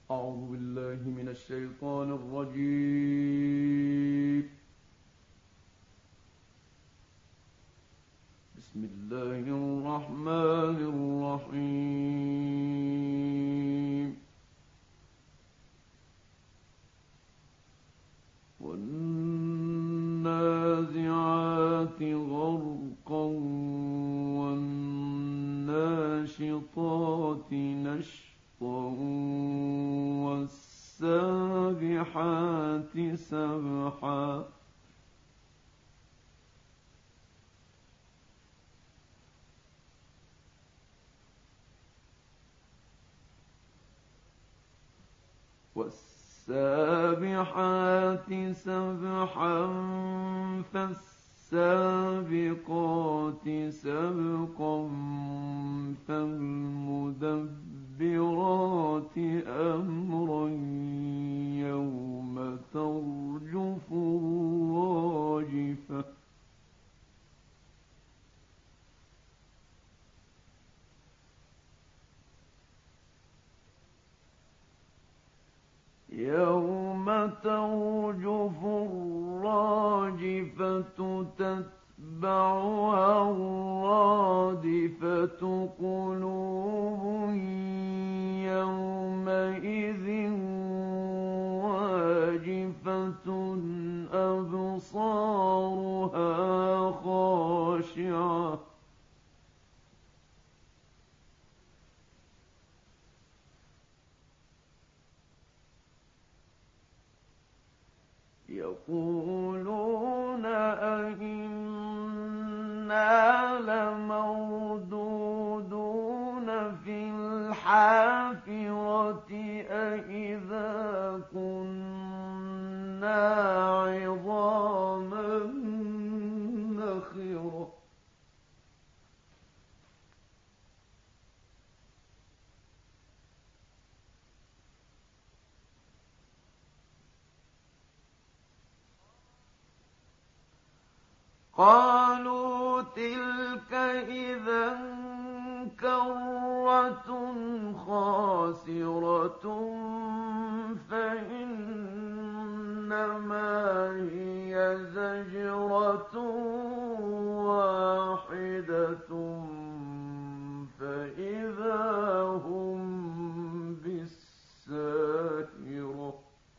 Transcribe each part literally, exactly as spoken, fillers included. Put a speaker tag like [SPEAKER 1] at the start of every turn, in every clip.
[SPEAKER 1] أعوذ بالله من الشيطان الرجيم. بسم الله الرحمن الرحيم. والنازعات غرقا والناشطات نشطا والسابحات سبحا والسابحات سبحا فالسابقات سبقا فالمدبرات أمرا يوم ترجف الراجفة يوم ترجف الراجفة تتبعها الرادفة قلوب يومئذ واجفة أبصارها خاشعة يقولون أئنا لمردودون في الحافرة أئذا كنا عظاما نخرة قالوا تلك إذا كرة خاسرة فإنما هي زجرة واحدة فإذا هم بالساهرة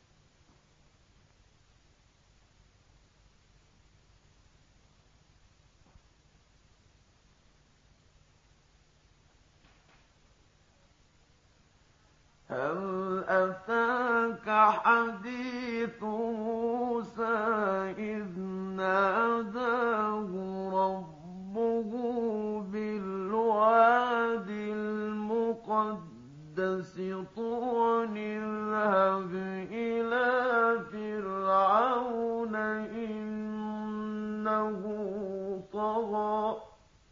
[SPEAKER 1] هل أتاك حديث موسى إذ ناداه ربه بالواد المقدس طوى اذهب إلى فرعون إنه طغى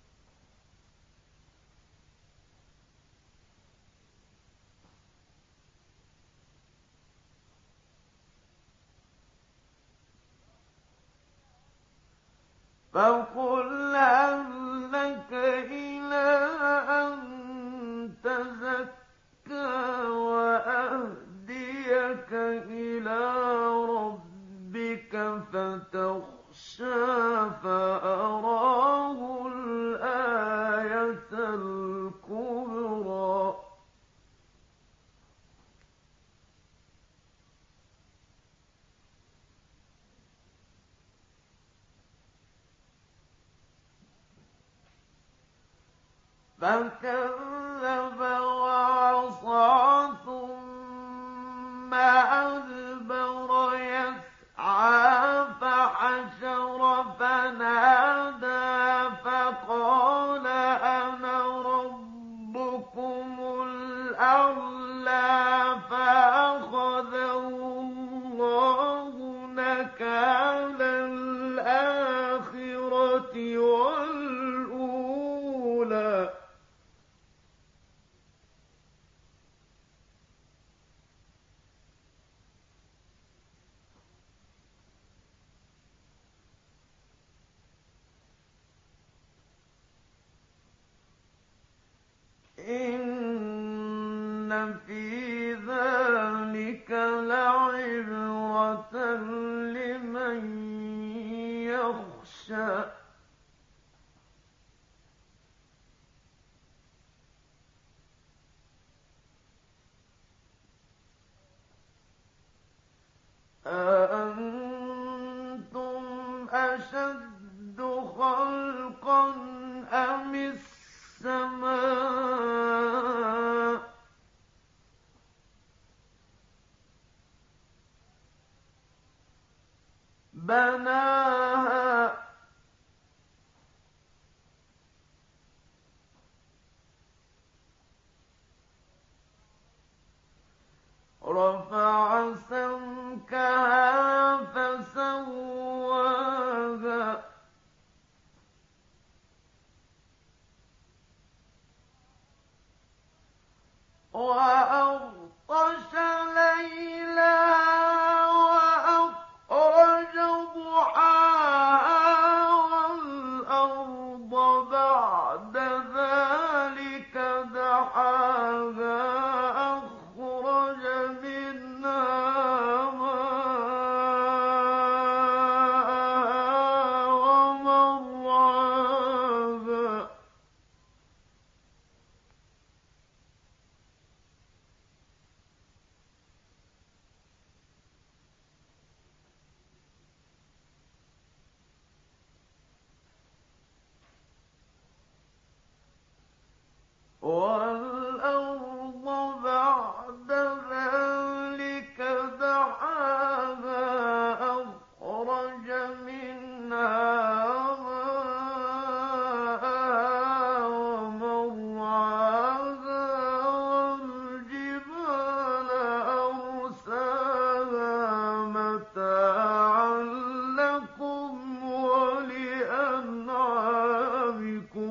[SPEAKER 1] فقل هل لك إلى أن تزكى وأهديك إلى ربك فتخشى فأراه الآية الكبرى فكذب وعصى ثم أدبر يسعى فحشر فنادى فقال أنا ربكم الأعلى فأخذه الله نكال الآخرة والأولى إن في ذلك بناها رفع سمكها فسواها وأغطش ليلها وأخرج ضحاها والأرض بعد ذلك دحاها أخرج منها ماءها ومرعاها والأرض بعد ذلك دحاها أخرج منها ماءها ومرعاها والجبال أرساها متاعا لكم ولأنعامكم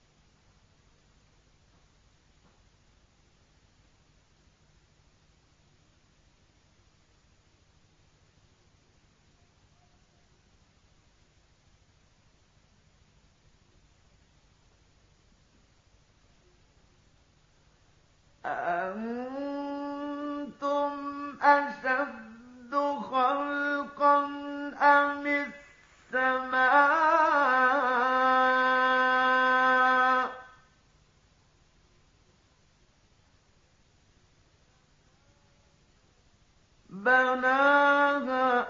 [SPEAKER 1] أأنتم أشد خلقا أم السماء بناها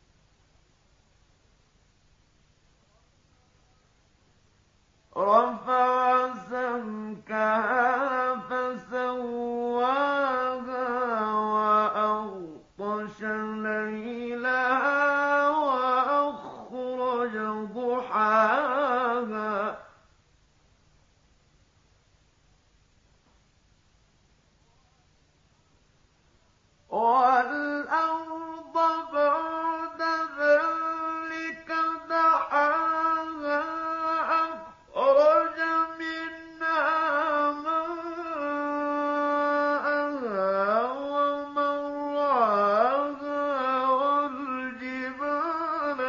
[SPEAKER 1] رفع سمكها فسواها وأغطش ليلها وأخرج ضحاها والأرض بعد ذلك دحاها أخرج منها ماءها ومرعاها والجبال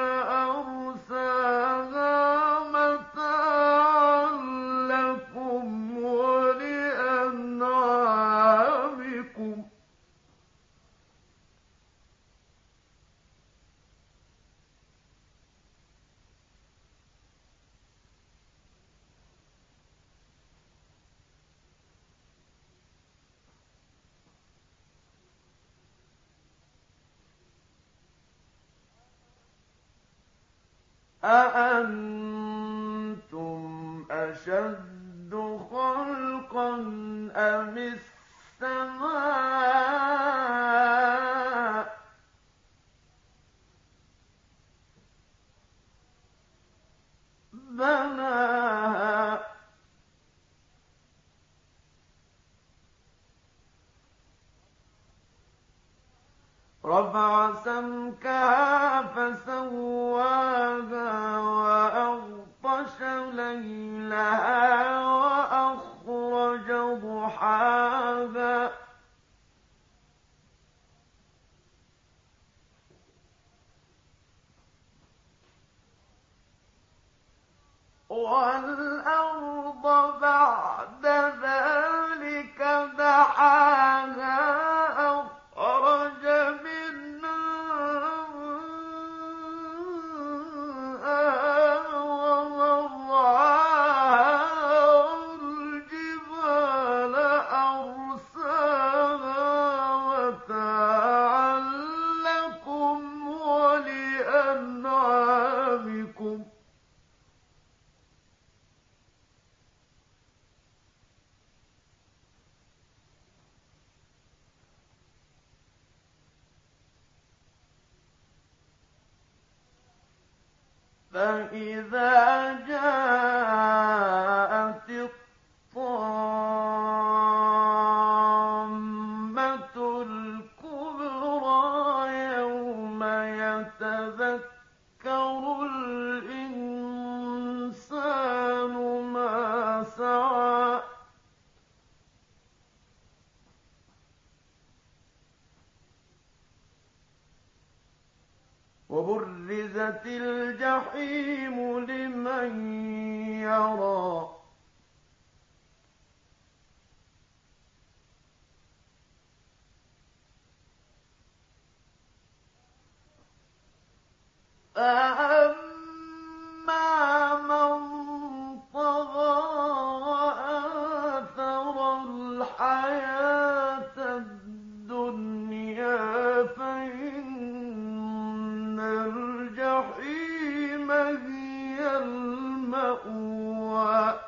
[SPEAKER 1] أرساها متاعا لكم ولأنعامكم أأنتم أشد خلقا أم السماء بناها رفع سمكها فسواها وأغطش ليلها وأخرج ضحاها والأرض بعد ذلك دحاها أخرج منها ماءها ومرعاها والجبال أرساها متاعا لكم ولأنعامكم فإذا جاءت الطامة الكبرى يوم يتذكر الإنسان ما سعى وبرزت الجحيم لمن يرى فأما من طغى وآثر الحياة الدنيا فإن الجحيم هي المأوى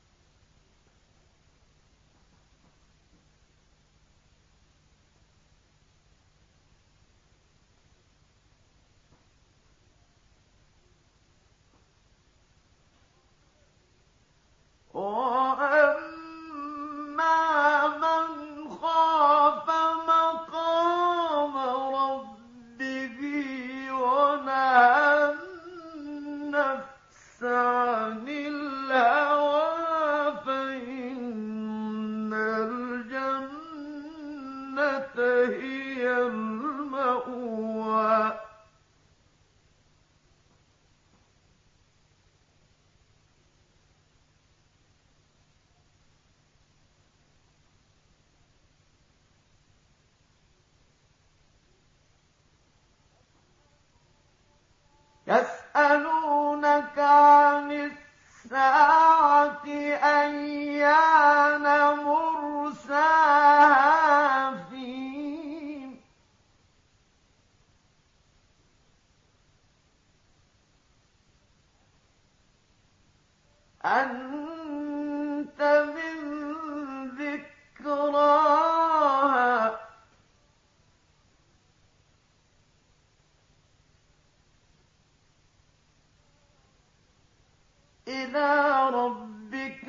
[SPEAKER 1] وأما من خاف مقام ربه ونهى النفس عن الهوى فإن الجنة هي المأوى يسألونك عن الساعة أيان مرساها فيم أنت من ذكراها إلى ربك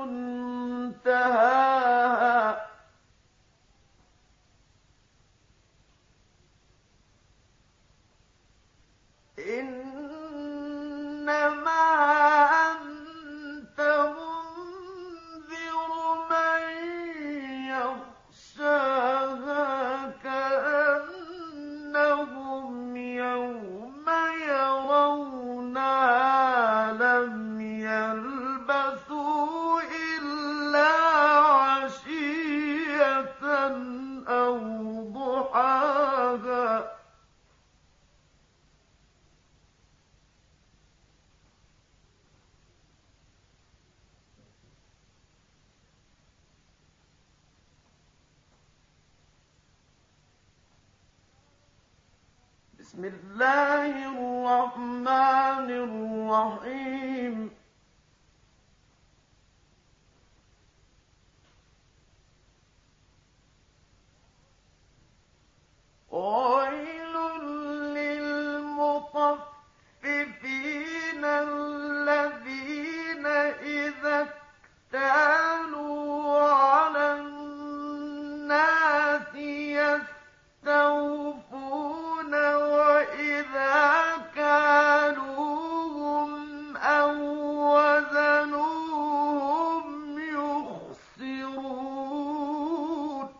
[SPEAKER 1] منتهاها إنما أنت منذر من يخشاها كأنهم يوم يرونها لم يلبثوا إلا عشية أو ضحاها بسم الله الرحمن الرحيم ويل للمطففين الذين إذا اكتالوا على الناس يستوفون وإذا كالوهم أو وزنوهم يخسرون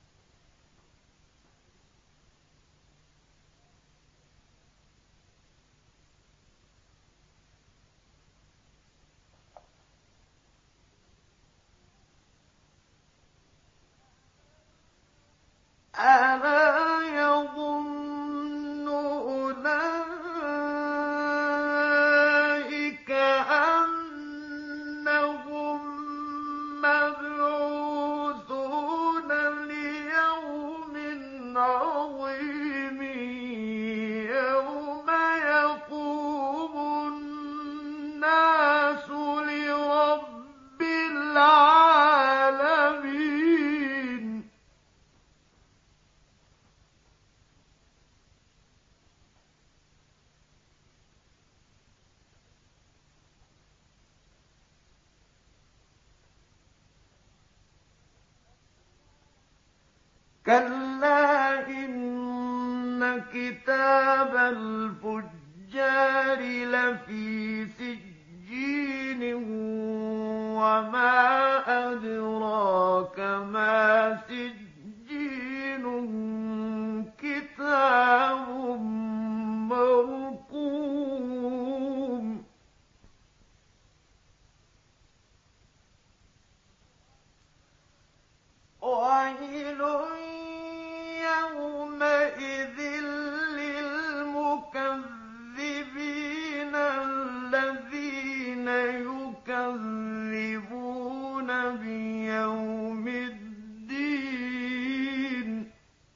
[SPEAKER 1] ألا يظن أولئك أنهم مبعوثون ليوم عظيم يوم يقوم الناس لرب العالمين كلا إن كتاب الفجار لفي سجين وما أدراك ما سجين كتاب مرقوم ويل يومئذ للمكذبين الذين يكذبون بيوم الدين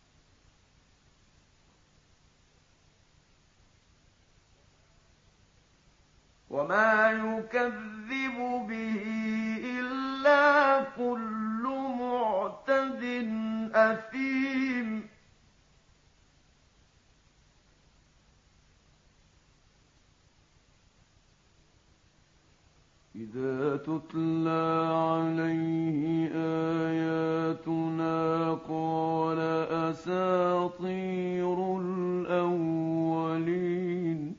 [SPEAKER 1] وما يكذب به إلا كل معتد أثيم
[SPEAKER 2] إذا تتلى عليه آياتنا قال أساطير الأولين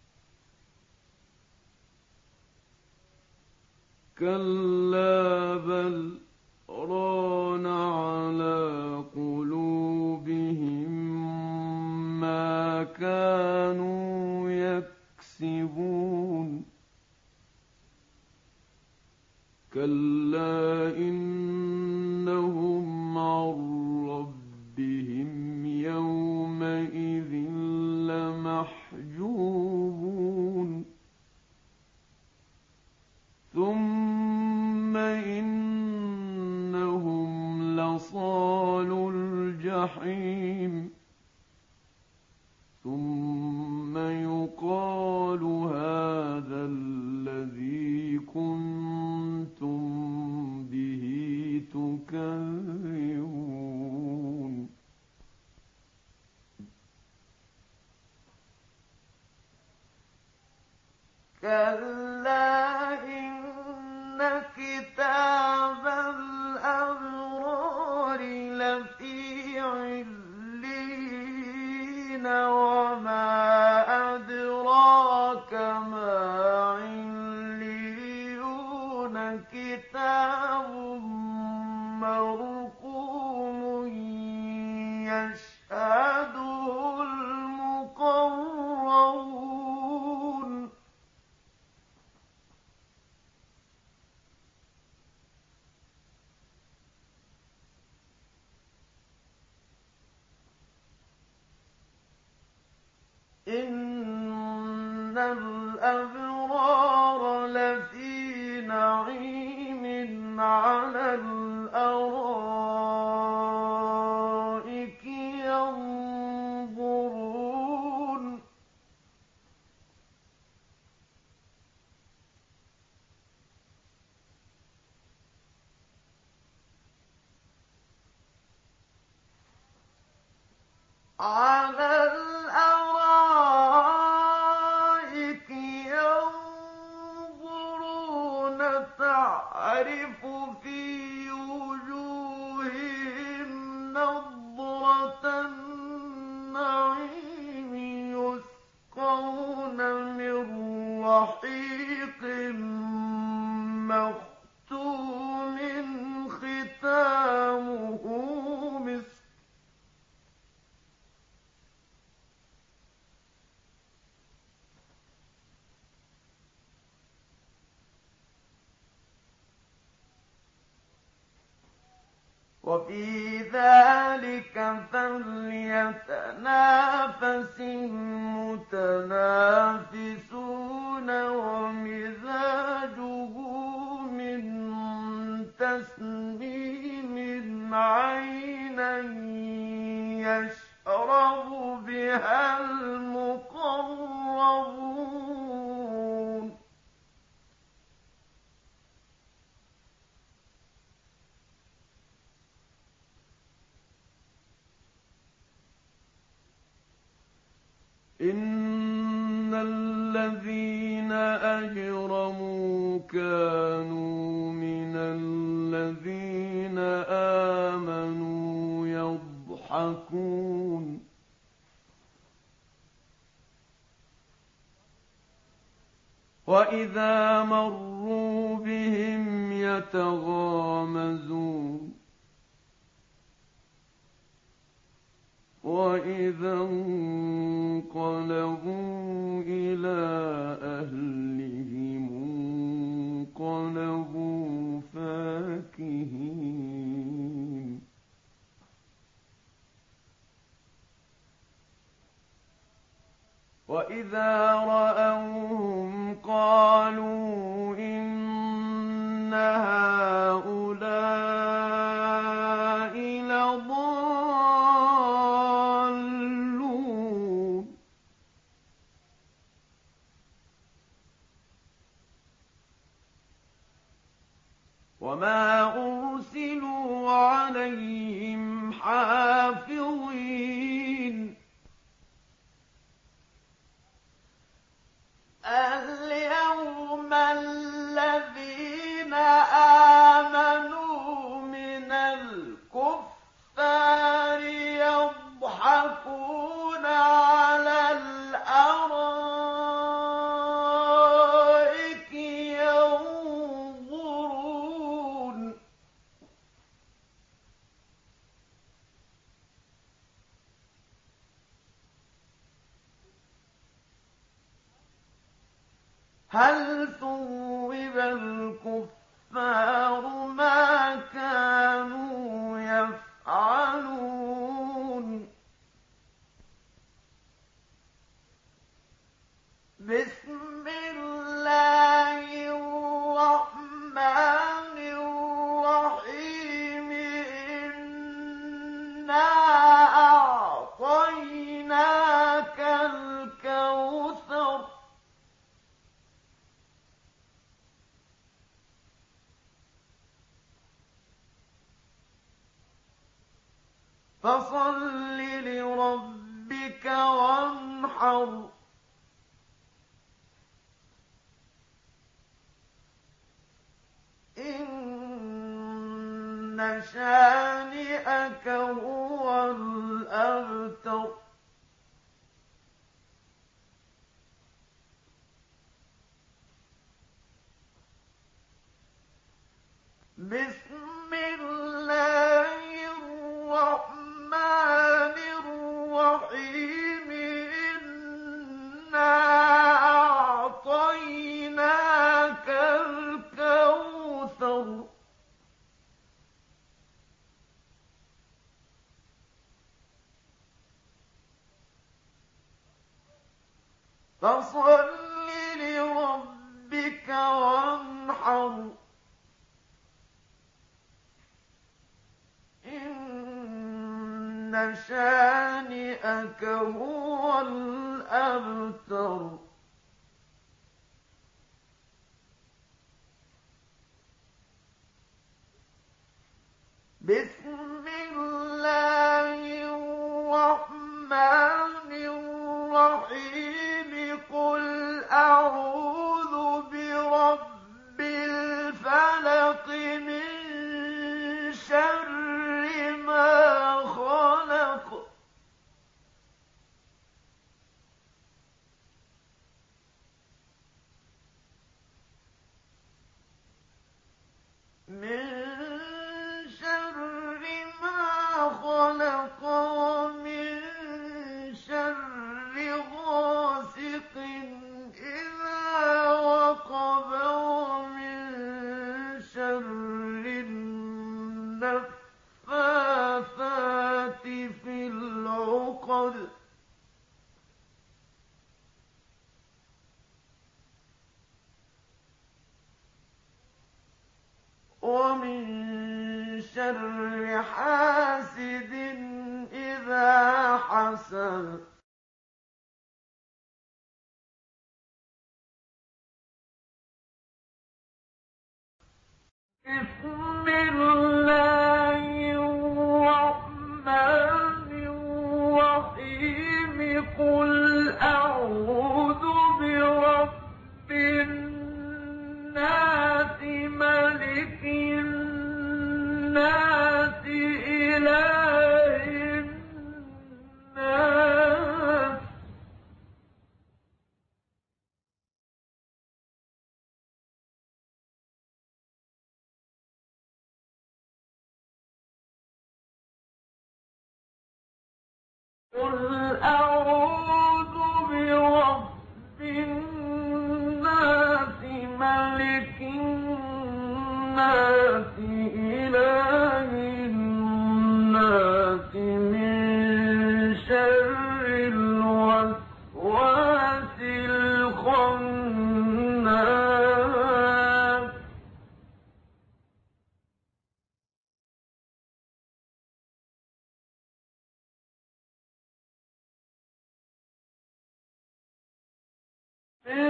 [SPEAKER 2] كلا بل ران على قلوبهم ما كانوا يكسبون كلا إنهم عن ربهم يومئذ لمحجوبون ثم إنهم لصالو الجحيم ثم يقال هذا الذي كنتم به تكذبون
[SPEAKER 1] كلا إن كتاب الأبرار لفي عليين وما أدراك ما عليون كتاب مرقوم يشهده المقربون إن الأبرار لفي نعيم على الأرائك ينظرون على الأرائك ينظرون تعرف في وجوههم نضرة النعيم يسقون من رحيق مختوم ختامه مسك وفي ذلك فليتنافس المتنافسون ومزاجه من تسنيم عينا يشرب بها المقربون إن الذين أجرموا كانوا من الذين آمنوا يضحكون يضحكون وإذا مروا بهم يتغامزون وإذا انقلبوا إلى أهلهم انقلبوا فاكهين وإذا رأوهم قالوا إن هؤلاء لضالون وما أرسلوا عليهم حافظين اليوم الذين آمنوا من الكفار يضحكون على الأرائك ينظرون هل ثوب الكفار ما كانوا يفعلون بسم الله الرحمن الرحيم إنا أعطيناك الكوثر فصل لربك وانحر إن شانئك هو الأبتر بسم الله الرحمن الرحيم إنا أعطيناك الكوثر فصل لربك وانحر إن شانئك هو الأبتر بسم الله الرحمن الرحيم قل أعوذ برب الفلق من شر ما خلق من شر ما خلق ومن شر غاسق إذا وقب ومن شر النفاثات في العقد ومن شر حاسد إذا حسد بسم الله الرحمن الرحيم قل أعوذ برب الناس ملك الناس إله قُلْ أَعُوذُ بِرَبِّ النَّاسِ مَلِكِ النَّاسِ إِلَٰهِ النَّاسِ مِن شَرِّ الْوَسْوَاسِ الْخَنَّاسِ من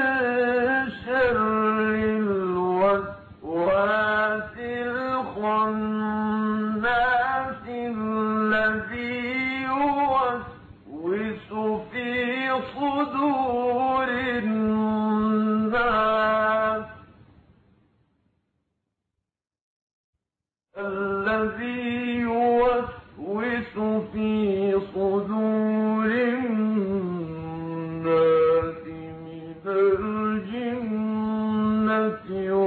[SPEAKER 1] شَرِّ الْوَسْوَاسِ الْخَنَّاسِ الَّذِي يُوَسْوِسُ فِي صُدُورِ النَّاسِ الَّذِي يُوَسْوِسُ فِي صُدُورِ النَّاسِ مِنَ الْجِنَّةِ